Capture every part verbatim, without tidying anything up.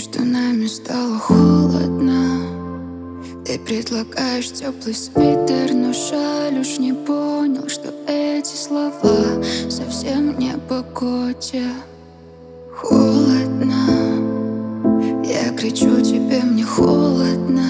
Между нами стало холодно. Ты предлагаешь теплый свитер, но жаль, уж не понял, что эти слова совсем не о погоде. Холодно, я кричу тебе, мне холодно.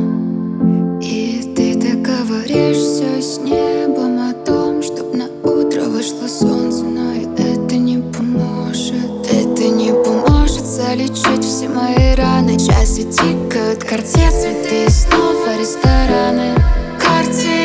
И ты так говоришь все с небом о том, чтоб на утро вышло солнце, но и это не поможет. Это не поможет залечить все мои раны. Часы тикают, карте цветы, снова рестораны, карте.